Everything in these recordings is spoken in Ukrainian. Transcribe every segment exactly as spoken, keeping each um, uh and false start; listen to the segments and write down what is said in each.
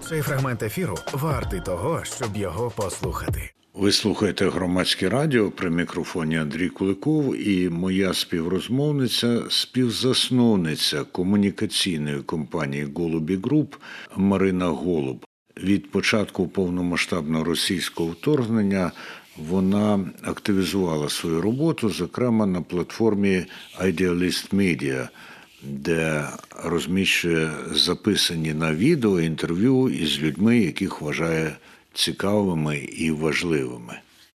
Цей фрагмент ефіру вартий того, щоб його послухати. Ви слухаєте Громадське радіо, при мікрофоні Андрій Куликов і моя співрозмовниця, співзасновниця комунікаційної компанії «Голубі Груп» Марина Голуб. Від початку повномасштабного російського вторгнення вона активізувала свою роботу, зокрема на платформі Idealist Media, де розміщує записані на відео інтерв'ю із людьми, яких вважає цікавими і важливими.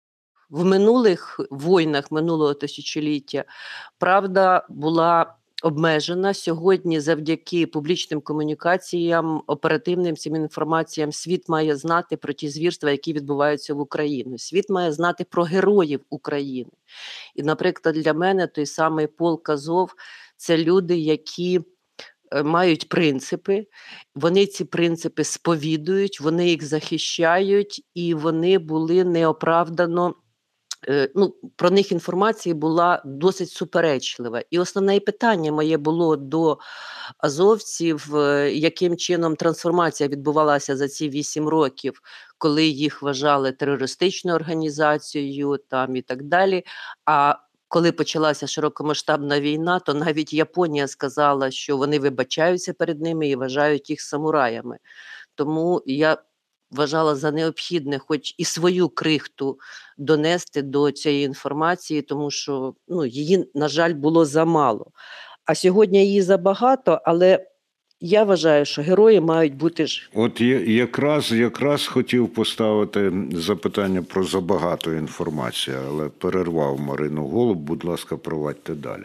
В минулих війнах минулого тисячоліття правда була обмежена. Сьогодні завдяки публічним комунікаціям, оперативним цим інформаціям світ має знати про ті звірства, які відбуваються в Україні. Світ має знати про героїв України. І, наприклад, для мене той самий полк Азов – це люди, які мають принципи, вони ці принципи сповідують, вони їх захищають, і вони були неоправдано, ну, про них інформація була досить суперечлива. І основне питання моє було до азовців, яким чином трансформація відбувалася за ці вісім років, коли їх вважали терористичною організацією там, і так далі. А коли почалася широкомасштабна війна, то навіть Японія сказала, що вони вибачаються перед ними і вважають їх самураями. Тому я вважала за необхідне хоч і свою крихту донести до цієї інформації, тому що ну, її, на жаль, було замало. А сьогодні її забагато, але я вважаю, що герої мають бути ж. От якраз, якраз хотів поставити запитання про забагато інформації, але перервав Марину Голуб. Будь ласка, провадьте далі.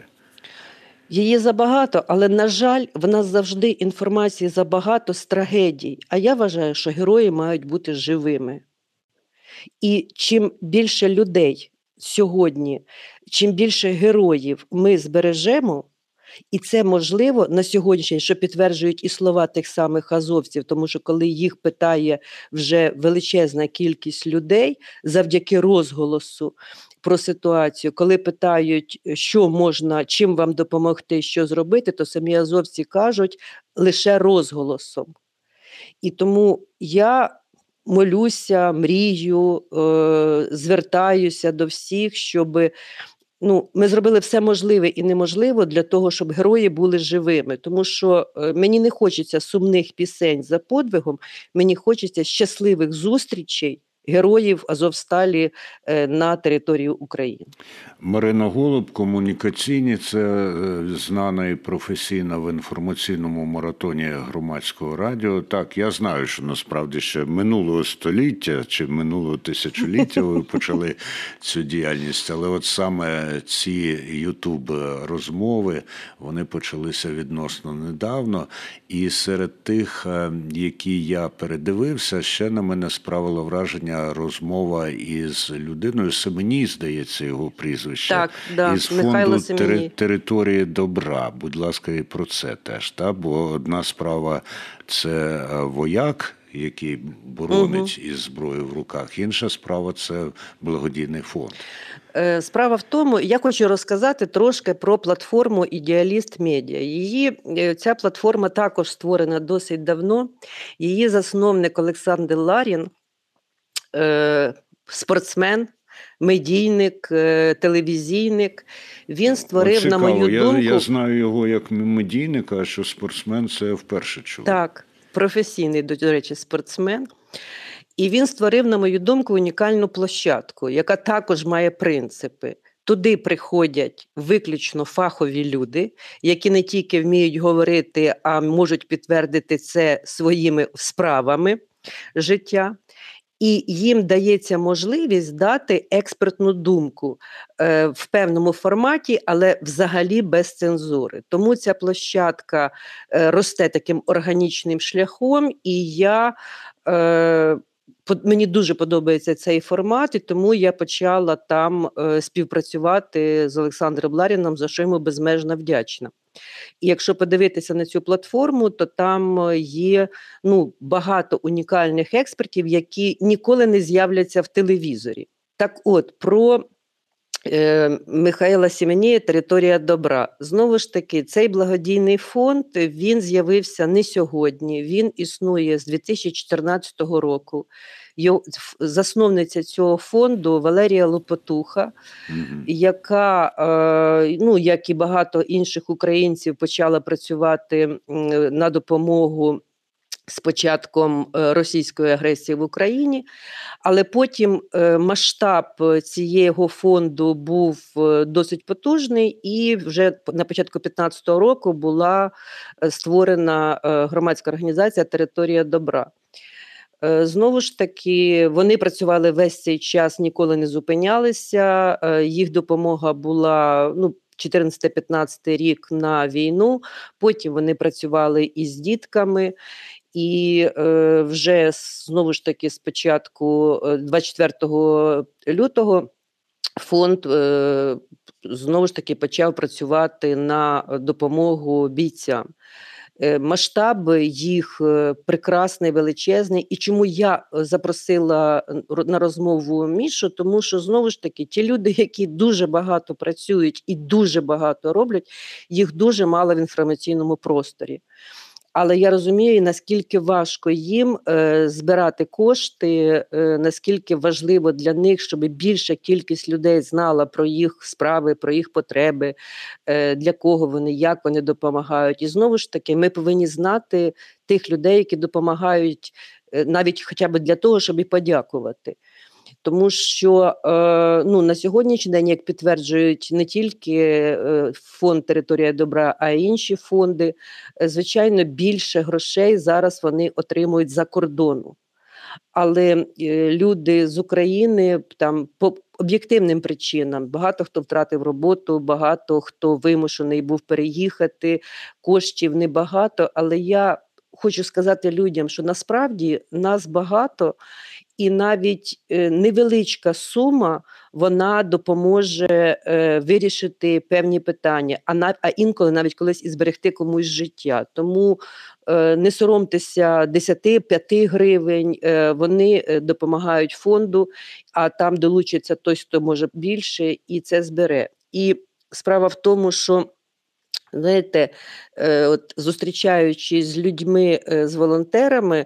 Її забагато, але, на жаль, в нас завжди інформації забагато з трагедій. А я вважаю, що герої мають бути живими. І чим більше людей сьогодні, чим більше героїв ми збережемо, і це можливо на сьогоднішній, що підтверджують і слова тих самих азовців, тому що коли їх питає вже величезна кількість людей завдяки розголосу про ситуацію, коли питають, що можна, чим вам допомогти, що зробити, то самі азовці кажуть лише розголосом. І тому я молюся, мрію, е- звертаюся до всіх, щоби Ну, ми зробили все можливе і неможливе для того, щоб герої були живими. Тому що е, мені не хочеться сумних пісень за подвигом, мені хочеться щасливих зустрічей героїв Азовсталі е, на території України. Марина Голуб, комунікаційні, це знана і професійна в інформаційному маратоні Громадського радіо. Так, я знаю, що насправді ще минулого століття чи минулого тисячоліття ви почали цю діяльність, але от саме ці ютуб-розмови, вони почалися відносно недавно, і серед тих, які я передивився, ще на мене справило враження розмова із людиною, Семеній, здається, його прізвище, так, да, із фонду тери- території добра. Будь ласка, і про це теж. Та? Бо одна справа – це вояк, який боронить угу. із зброєю в руках, інша справа – це благодійний фонд. Справа в тому, я хочу розказати трошки про платформу Idealist Media. Її, ця платформа також створена досить давно. Її засновник Олександр Ларін, е, спортсмен, медійник, телевізійник. Він створив, О, цікаво, на мою я, думку... Я знаю його як медійника, а що спортсмен – це я вперше чув. Так, професійний, до речі, спортсмен. І він створив, на мою думку, унікальну площадку, яка також має принципи. Туди приходять виключно фахові люди, які не тільки вміють говорити, а можуть підтвердити це своїми справами життя. І їм дається можливість дати експертну думку е, в певному форматі, але взагалі без цензури. Тому ця площадка е, росте таким органічним шляхом, і я, е, по, мені дуже подобається цей формат, і тому я почала там е, співпрацювати з Олександром Ларіном, за що йому безмежно вдячна. І якщо подивитися на цю платформу, то там є ну, багато унікальних експертів, які ніколи не з'являться в телевізорі. Так от, про Михайла Семенєя «Територія добра». Знову ж таки, цей благодійний фонд, він з'явився не сьогодні, він існує з дві тисячі чотирнадцятого року. Засновниця цього фонду Валерія Лопотуха, Мгм. яка, ну, як і багато інших українців, почала працювати на допомогу з початком російської агресії в Україні, але потім масштаб цього фонду був досить потужний, і вже на початку дві тисячі п'ятнадцятого року була створена громадська організація «Територія добра». Знову ж таки, вони працювали весь цей час, ніколи не зупинялися, їх допомога була, ну, чотирнадцятий-п'ятнадцятий рік на війну, потім вони працювали із дітками, і е, вже знову ж таки з початку двадцять четвертого лютого фонд е, знову ж таки почав працювати на допомогу бійцям. Е, масштаб їх прекрасний, величезний. І чому я запросила на розмову Мішу? Тому що, знову ж таки, ті люди, які дуже багато працюють і дуже багато роблять, їх дуже мало в інформаційному просторі. Але я розумію, наскільки важко їм е, збирати кошти, е, наскільки важливо для них, щоб більша кількість людей знала про їх справи, про їх потреби, е, для кого вони, як вони допомагають. І знову ж таки, ми повинні знати тих людей, які допомагають, е, навіть хоча б для того, щоб і подякувати. Тому що е, ну, на сьогоднішній день, як підтверджують не тільки е, фонд «Територія добра», а й інші фонди, е, звичайно, більше грошей зараз вони отримують за кордону. Але е, люди з України там по об'єктивним причинам, багато хто втратив роботу, багато хто вимушений був переїхати, коштів небагато, але я хочу сказати людям, що насправді нас багато, і навіть е, невеличка сума, вона допоможе е, вирішити певні питання, а, на, а інколи навіть колись і зберегти комусь життя. Тому е, не соромтеся десять-п'ять гривень, е, вони е, допомагають фонду, а там долучиться той, хто може більше, і це збере. І справа в тому, що знаєте, е, от зустрічаючись з людьми, е, з волонтерами,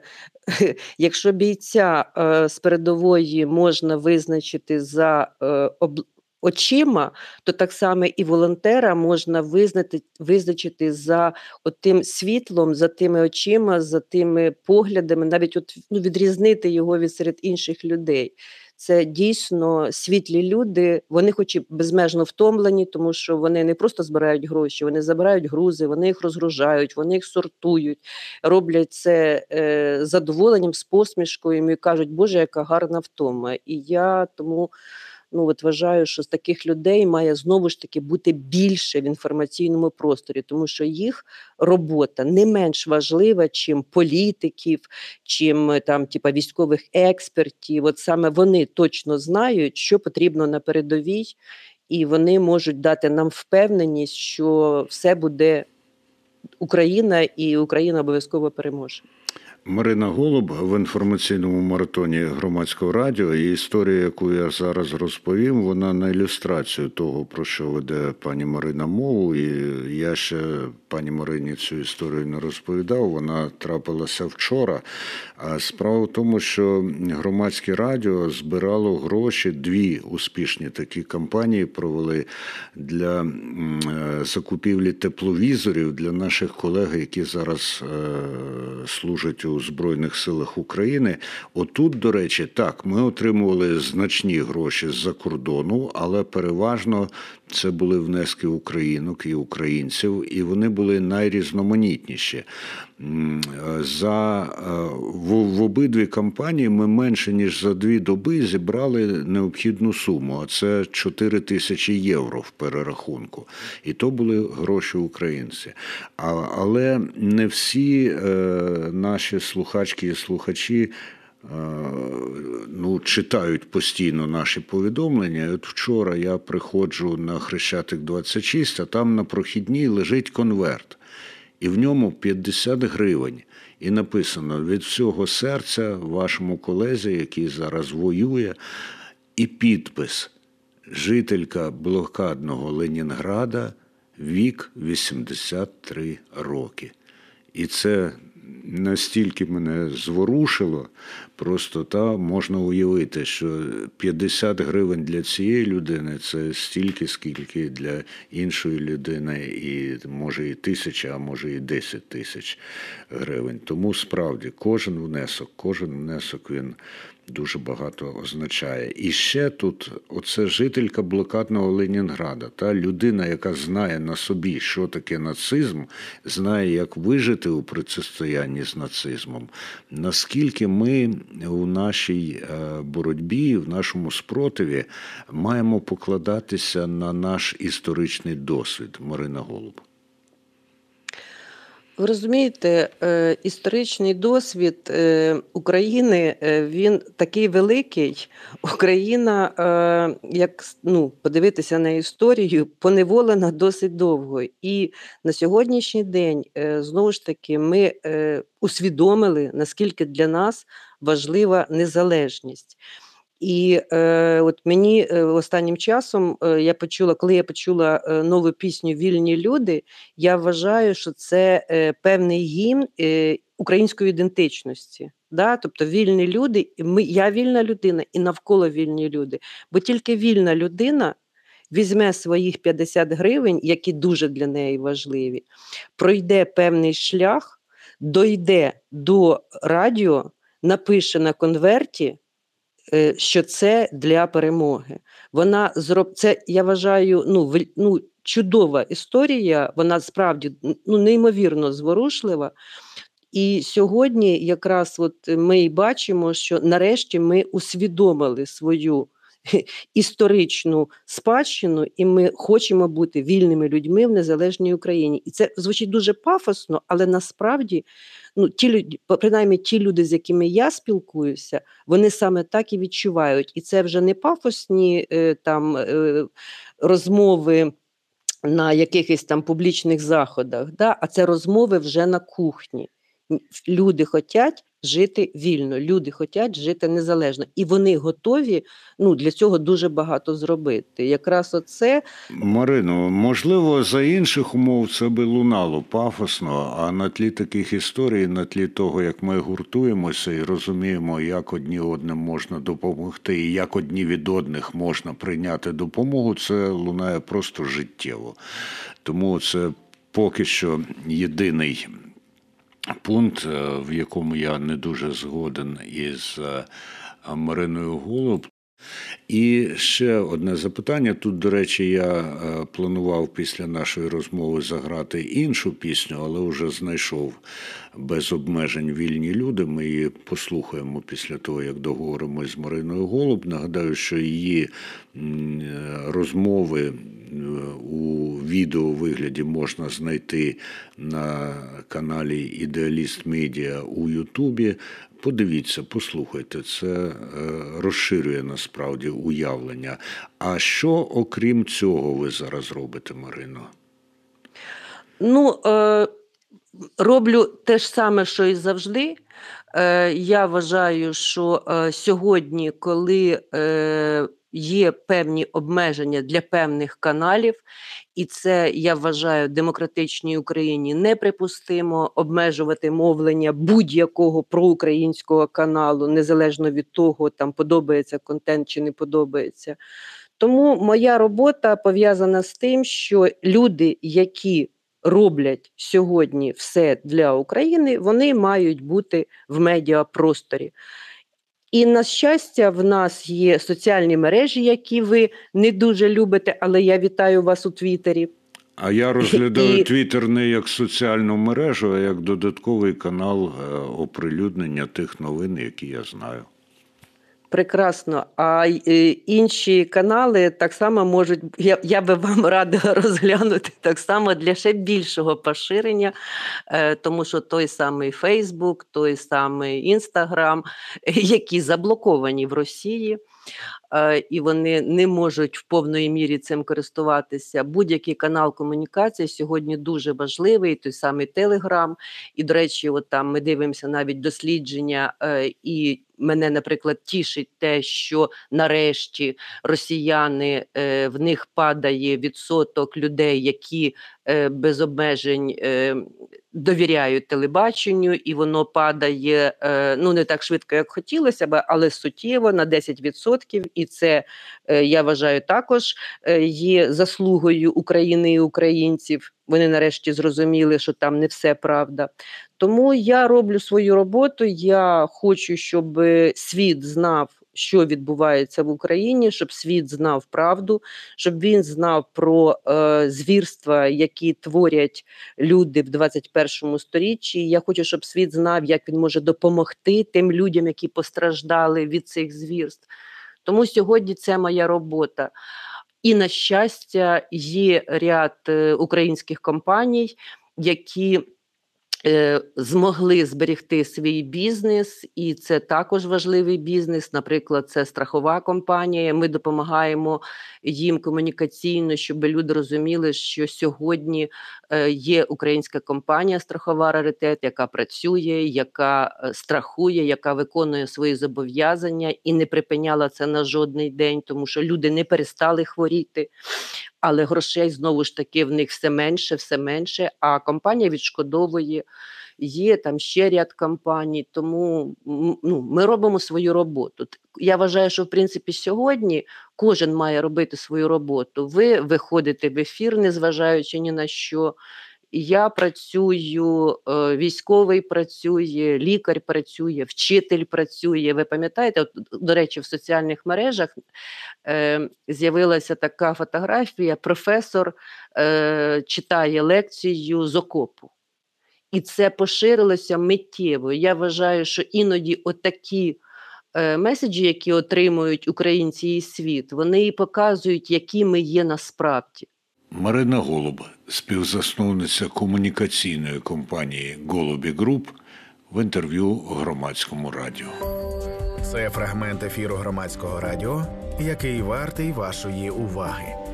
якщо бійця е, з передової можна визначити за е, об, очима, то так само і волонтера можна визнати, визначити за тим світлом, за тими очима, за тими поглядами, навіть от, ну, відрізнити його від серед інших людей. Це дійсно світлі люди, вони хоч і безмежно втомлені, тому що вони не просто збирають гроші, вони забирають грузи, вони їх розгружають, вони їх сортують, роблять це е, з задоволенням, з посмішкою і кажуть, Боже, яка гарна втома. І я тому ну, от вважаю, що з таких людей має знову ж таки бути більше в інформаційному просторі, тому що їх робота не менш важлива, чим політиків, чим там, типа, військових експертів. От саме вони точно знають, що потрібно на передовій, і вони можуть дати нам впевненість, що все буде Україна, і Україна обов'язково переможе. Марина Голуб в інформаційному маратоні Громадського радіо, і історія, яку я зараз розповім, вона на ілюстрацію того, про що веде пані Марина мову. І я ще пані Марині цю історію не розповідав, вона трапилася вчора. А справа в тому, що Громадське радіо збирало гроші, дві успішні такі кампанії провели для закупівлі тепловізорів для наших колег, які зараз служать у Збройних силах України. Отут, до речі, так, ми отримували значні гроші з-за кордону, але переважно це були внески українок і українців, і вони були найрізноманітніші. За, в, в обидві кампанії ми менше, ніж за дві доби зібрали необхідну суму, а це чотири тисячі євро в перерахунку. І то були гроші українці. А, але не всі е, наші слухачки і слухачі ну, читають постійно наші повідомлення. От вчора я приходжу на Хрещатик двадцять шість, а там на прохідній лежить конверт. І в ньому п'ятдесят гривень. І написано від всього серця вашому колезі, який зараз воює, і підпис жителька блокадного Ленінграда, вік вісімдесят три роки. І це настільки мене зворушило, просто та можна уявити, що п'ятдесят гривень для цієї людини – це стільки, скільки для іншої людини, і може і тисяча, а може і десять тисяч гривень. Тому справді кожен внесок, кожен внесок він дуже багато означає. І ще тут оце жителька блокадного Ленінграда, та людина, яка знає на собі, що таке нацизм, знає, як вижити у протистоянні з нацизмом. Наскільки ми у нашій боротьбі, в нашому спротиві маємо покладатися на наш історичний досвід, Марина Голуб? Ви розумієте, е, історичний досвід е, України, е, він такий великий. Україна, е, як ну, подивитися на історію, поневолена досить довго. І на сьогоднішній день, е, знову ж таки, ми е, усвідомили, наскільки для нас важлива незалежність. І е, от мені е, останнім часом е, я почула, коли я почула е, нову пісню «Вільні люди», я вважаю, що це е, певний гімн е, української ідентичності. Да? Тобто вільні люди, ми, я вільна людина і навколо вільні люди. Бо тільки вільна людина візьме своїх п'ятдесят гривень, які дуже для неї важливі, пройде певний шлях, дойде до радіо, напише на конверті, що це для перемоги. Вона зроб... Це, я вважаю, ну, в... ну, чудова історія, вона справді ну, неймовірно зворушлива. І сьогодні якраз от ми і бачимо, що нарешті ми усвідомили свою історичну спадщину, і ми хочемо бути вільними людьми в незалежній Україні. І це звучить дуже пафосно, але насправді, ну, ті люди, принаймні ті люди, з якими я спілкуюся, вони саме так і відчувають. І це вже не пафосні е, там е, розмови на якихось там публічних заходах, да? А це розмови вже на кухні. Люди хочуть жити вільно, люди хочуть жити незалежно. І вони готові ну, для цього дуже багато зробити. Якраз оце... Марино, можливо, за інших умов це би лунало пафосно, а на тлі таких історій, на тлі того, як ми гуртуємося і розуміємо, як одні одним можна допомогти і як одні від одних можна прийняти допомогу, це лунає просто життєво. Тому це поки що єдиний пункт, в якому я не дуже згоден із Мариною Голуб. І ще одне запитання. Тут, до речі, я планував після нашої розмови заграти іншу пісню, але вже знайшов «Без обмежень вільні люди». Ми її послухаємо після того, як договоримо з Мариною Голуб. Нагадаю, що її розмови у відеовигляді можна знайти на каналі «Ідеаліст Медіа» у Ютубі. Подивіться, послухайте, це розширює насправді уявлення. А що, окрім цього, ви зараз робите, Марино? Ну, е, роблю те ж саме, що і завжди. Е, я вважаю, що е, сьогодні, коли е, є певні обмеження для певних каналів, і це, я вважаю, в демократичній Україні неприпустимо обмежувати мовлення будь-якого проукраїнського каналу, незалежно від того, там подобається контент чи не подобається. Тому моя робота пов'язана з тим, що люди, які роблять сьогодні все для України, вони мають бути в медіапросторі. І, на щастя, в нас є соціальні мережі, які ви не дуже любите, але я вітаю вас у Твіттері. А я розглядаю І... Твіттер не як соціальну мережу, а як додатковий канал оприлюднення тих новин, які я знаю. Прекрасно. А е, інші канали так само можуть, я, я би вам радила розглянути так само для ще більшого поширення, е, тому що той самий Фейсбук, той самий Інстаграм, які заблоковані в Росії, е, і вони не можуть в повної мірі цим користуватися. Будь-який канал комунікації сьогодні дуже важливий, той самий Телеграм. І, до речі, от там ми дивимося навіть дослідження, е, і мене, наприклад, тішить те, що нарешті росіяни, е, в них падає відсоток людей, які е, без обмежень е, довіряють телебаченню, і воно падає, е, ну, не так швидко, як хотілося б, але суттєво на десять відсотків, і це, е, я вважаю, також е, є заслугою України і українців. Вони нарешті зрозуміли, що там не все правда. Тому я роблю свою роботу, я хочу, щоб світ знав, що відбувається в Україні, щоб світ знав правду, щоб він знав про е, звірства, які творять люди в двадцять першому сторіччі. Я хочу, щоб світ знав, як він може допомогти тим людям, які постраждали від цих звірств. Тому сьогодні це моя робота. І, на щастя, є ряд е, українських компаній, які е, змогли зберегти свій бізнес, і це також важливий бізнес. Наприклад, це страхова компанія. Ми допомагаємо їм комунікаційно, щоб люди розуміли, що сьогодні е, є українська компанія страхова «Раритет», яка працює, яка е, страхує, яка виконує свої зобов'язання і не припиняла це на жодний день, тому що люди не перестали хворіти. Але грошей, знову ж таки, в них все менше, все менше, а компанія відшкодовує, є там ще ряд компаній, тому ну, ми робимо свою роботу. Я вважаю, що, в принципі, сьогодні кожен має робити свою роботу. Ви виходите в ефір, незважаючи ні на що. Я працюю, військовий працює, лікар працює, вчитель працює. Ви пам'ятаєте, от, до речі, в соціальних мережах е, з'явилася така фотографія, професор е, читає лекцію з окопу. І це поширилося миттєво. Я вважаю, що іноді отакі е, меседжі, які отримують українці і світ, вони і показують, які ми є насправді. Марина Голуб, співзасновниця комунікаційної компанії «Голубі Груп», в інтерв'ю Громадському радіо. Це фрагмент ефіру Громадського радіо, який вартий вашої уваги.